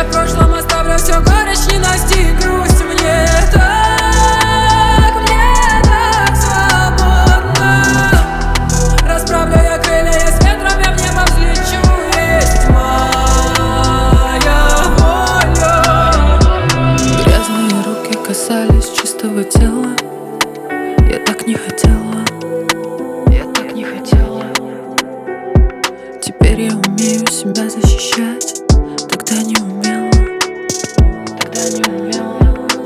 в прошлом оставлю все горечь, ненависть и грусть. Мне так свободно. Расправлю я крылья, я с ветром, я в небо взлечу. Есть моя воля. Грязные руки касались чистого тела. Я так не хотела, я так не хотела. Теперь я умею себя защищать. Тогда не умела, тогда не умела.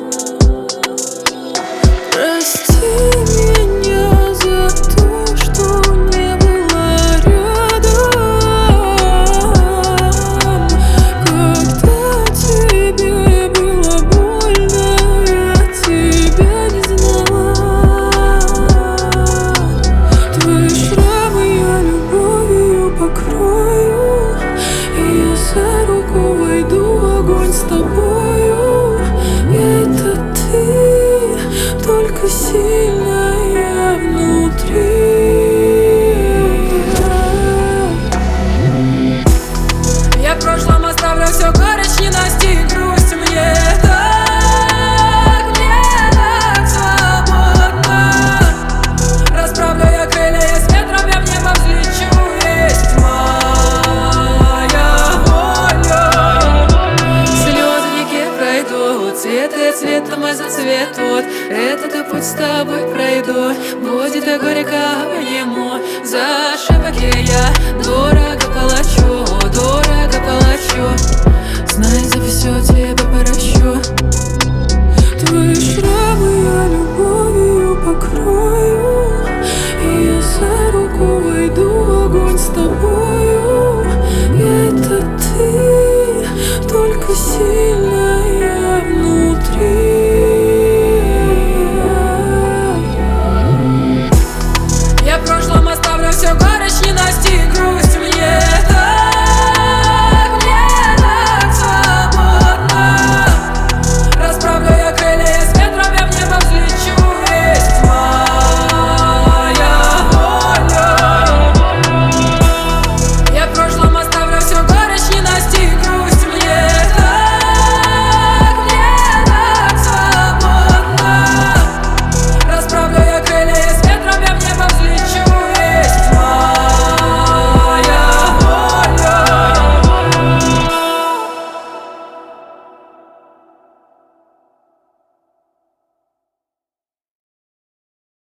Прости меня за то, что не была рядом, когда тебе было больно, я тебя не знала. Твои шрамы я любовью покрою, и я за руку войду в огонь с тобою. Это ты, только сильная внутри. Я в прошлом оставлю все горечь, ненависть и грусть. Мне так свободно. Расправлю я крылья, я с ветром, я в небо взлечу. Есть моя воля. Слезы реки пройдут, цветы цветом и зацветут. Этот путь с тобой пройду, будет и горько ему. За ошибки я дорого плачу, дорого плачу. Знай, за все тебе прощу. Твои шрамы я любовью покрою, и я за руку войду в огонь с тобою. Это ты, только сильная внутри. Я в прошлом оставлю все горечь, ненависть и грусть.